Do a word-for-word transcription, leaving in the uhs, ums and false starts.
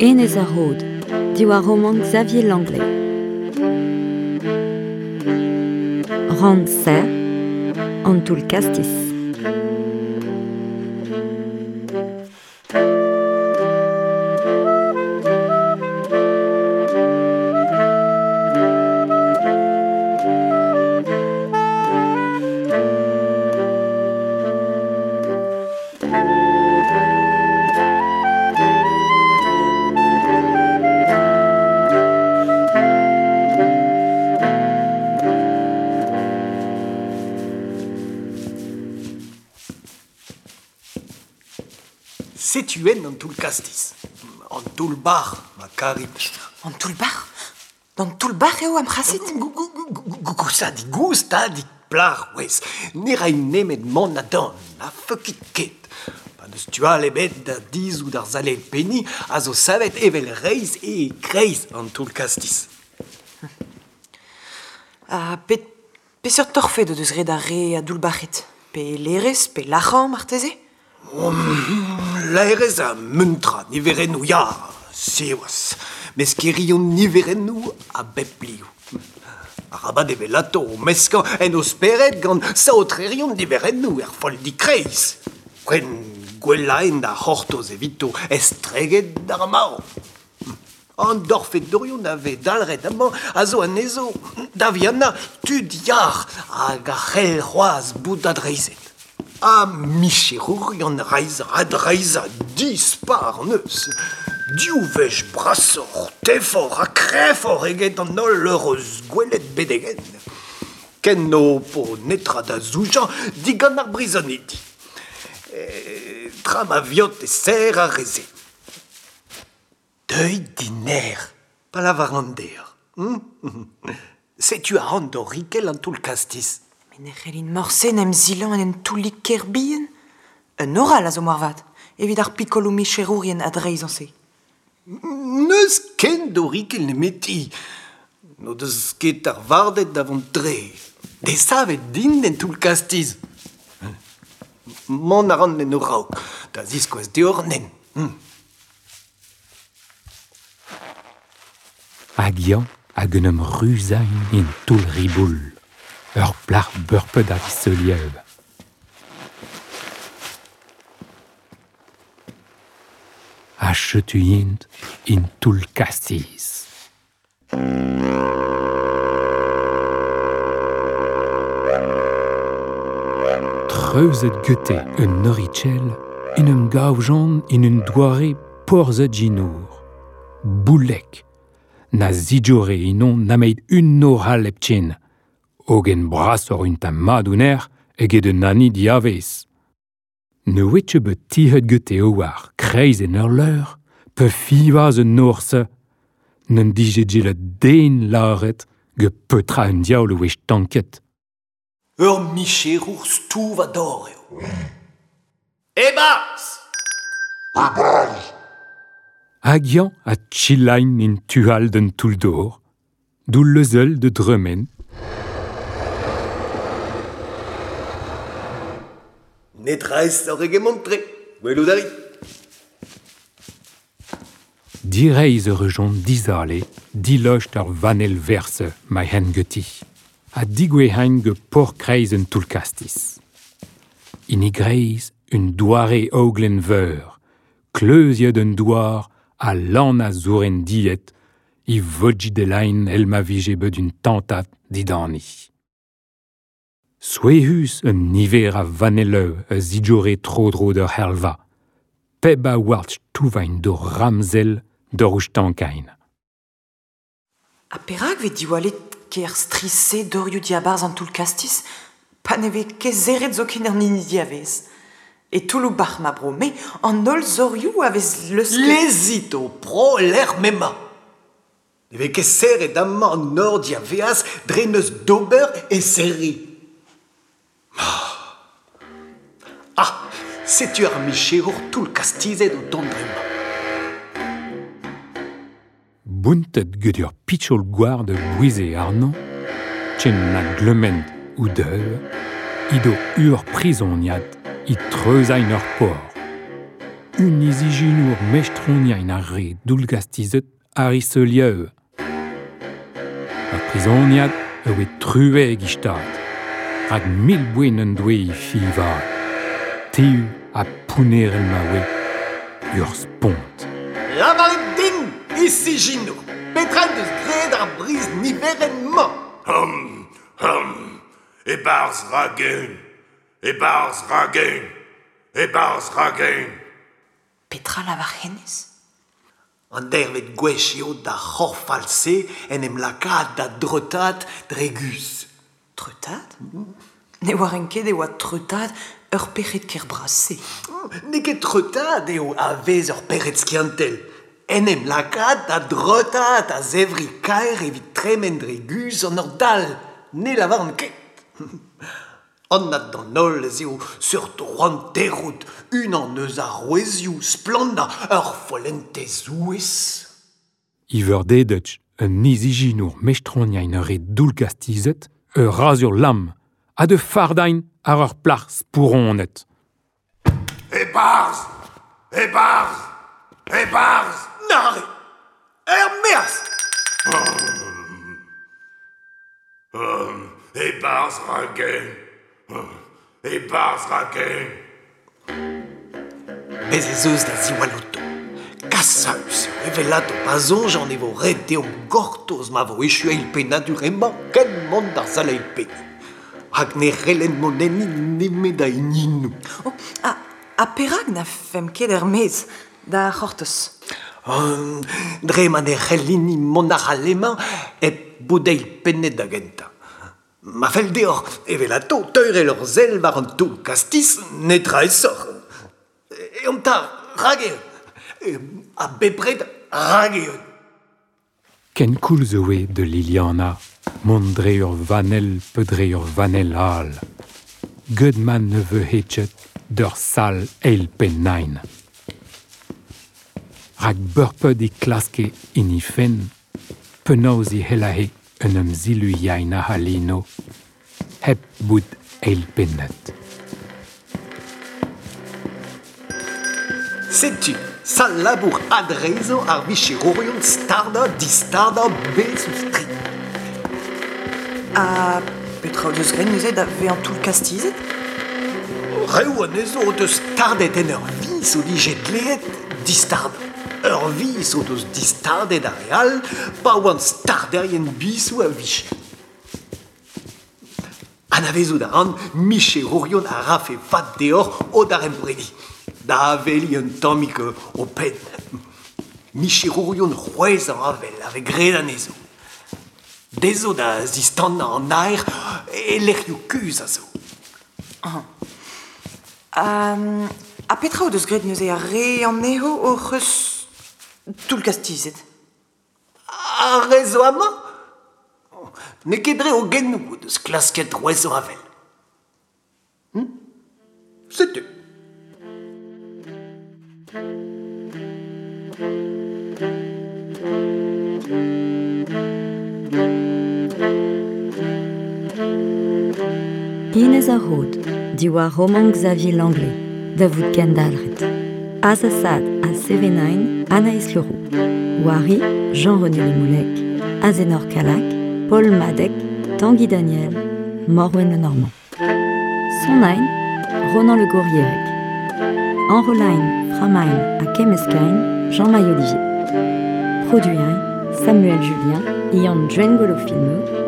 Genez a Rode, diwar roman Xavier Langlais. Rand ser, an toull kastis. Setuen an toull kastis. An toull bar, ma karit. An toull bar? An toull bar eo am c'hasit? Goustadik, goustadik plar, wez. Ne rai nemet man a dan, a feukit ket. Pa neus tual ebet da dizout ar zalel penny, a zo savet evel reiz e kreiz an toull kastis. Ha pet, peseurt torfet eus red ar re a doul barret. Pe lerez, pe lachan, marteze? Laerez a muntra, niverennou, ya, seoaz. Mes kerion niverennou a bep liou. A rabat eve lato o meskan en osperet gant saotrerion niverennou er fol di kreiz. Kwen gwelaen da hortoz evito estreget d'ar mao. An dorfet dorion ave dalret amañ a zo an ezo da viana tud yar hag a c'hell c'hoaz bout adreizet. A micherour yon reiz adreiz a dispar neus. Diou vech brasor, tefor a krefor eget an ol eus gwelet bedegen. Ken no po netra da zoujan digan ar brizonedi. E, tram a viot e ser a reze. Deuil diner, pa la varandeer. Hm? Setu a an dorikel an toull kastis. Men e c'hellin morse nem zilan en en toulik kerbien? Un oral a zo moarvat, evit ar piccolo micherourien adreiz an se. Neus ken dorikel ne meti. No deus ket ar vardet davant dre. De savet din den toull kastis. Man a ran en orauk, da ziskoaz deornen. Hm. Hag-eñ hag un em ruzañ in toull riboul. Ur plar beurpet ar isoliev. A chetuyint in toull kastis. Treuzet gete un norichel in em gaoujan in un doare porzet jinour. Boulek. Na zidjore inon nameid un nor leptchen. Ogen brasor un tam madouner eget un nani diavez. Ne wetche bet tihet gete oar kreiz en ur leur, pe fivaz un norse, n'en dije djele den laret ge petra un diaoul wech tanket. Ur micherour stouv a dor eo. Ebaz! Hag-eñ a tchilain in tuhal d'un toull d'or, doul leuzel de dremen. Netreiz ur ege montre, gwelou dari. Direiz ur rejon dizale, dilocht ar vanel verse ma hen geti. A digwehain ge por kreiz un toull kastis. Inigreiz un doare oglen veur, kleuziet un doar a lan a zouren diet, i vodji de lain el ma vije bet un tantat didani. Souehus un niver a vanelleu a zidjore tro-dro d'ur herlva. Peb a wartch touvain do ramzel d'ur ouch tankain. A perak vet diwalet ker strisse dorioù diabarz an toull kastis, pa neve kezeret zo ken ur nini diavez. E toulou bar ma bro, me an ol zorioù avez leus... Lezito pro l'er mema. Neve ket serret amañ an nor diaveaz dre neus d'ober e serri. Ah, setu ar micherour toull kastizet o dondrema. Buntet gant ur pitchol gwar de bouize arnan, tchen na glement ou deuh, ido ur prizoniad i treuzañ ur por. un isiginour mestroniain a re dulgastizet ariselieu. A prisoniad eo e trueg istat, hag mil bouin un doe fivar. Tiu a pouner el mawe, ur spont. La din, ici Gino. Petra deus gred ar brise niverennement. Hum, hum, e barz ragen, e barz ragen, e barz ragen. Petra la varhenez? An dervet gwechio da c'horfalse en em lakad da drotat dregus. Treutad? Ne waren ket e oa treutad ur pechet ker brase. Ne ket drotat eo a vez ur peret skiantel. En em lakad da drotat a zevri kaer evit tremen dregus an ur dal. Ne lavarn ket. An nad d'an ol eo sur droan terrout, un an eus a roezioù splanda ur folentez ouez. Iver dedetch un isiginour mestroniain a re dulgastizet, ur razur lam, a de fardain ar ur plarz pouronet. E barz, e barz, e barz. Nare! Er meas! Hum, e barz ragen, e barz ragen. Bez ez eus da ziwalouto. Kassaus, evelato pazon j'en evo ret eo gortoz ma vo echu eil pe naturemment ken mont d'ar sal eil pe. Hag ne relen moneni neme da ininou. Oh, a, a perak na fem ket er mez da c'horteus. Um, dre man e relini mon ar alemañ e boudeil pennet da genta. Ma fel deor, evelato, teuer el ur zel war an toul kastis, netra e sor. E om ta, rageot. A bepred, rageot. Ken koul zoe de Liliana, mondre ur vanel peudre ur vanel al. Gud man ne veut hetchet d'ur sal eil pennain. Rag burped e klaske in i fen, penaos i helahe un em zilu yaina halino, heb bout eil pennet. Setu, sa labour adrezo ar vichirorion starda distarda bezus tri. A petra o deus grenuzet a ve an toul kastizet? Reu an ezo o deus stardet en ur vis o di jetleet distarda. Ur vis o deus distardet a real, pa oan starderien bisou a vich. An avezo da an, michirorion a rafe vat deor o dar empredi. Da aveli un tammik o pen. Michirorion c'hwez an avel, ave gred an ezo. Dezo da zistan an aer, e lec'hioù kuz a zo. Um, a petra o deus grenuzet a re an eho o c'eus toul kastizet? A rezo amañ? Ne ket dre o gennou o deus klasket c'hwez an avel. Hm? Setu. Inez a rod, diwa Roman Xavier Langlais, Davout Kendalret. Azasad a Sevenain, Anaïs Leroux. Wari, Jean-René Lemoulec. Azénor Calac, Paul Madec, Tanguy Daniel, Morwen Le Normand. Sonain, Ronan Le Gourierec. Enrolain, Framain, a Kemeskain, Jean-Marie Olivier. Produin, Samuel Julien, Ian Djengolo Filmeux,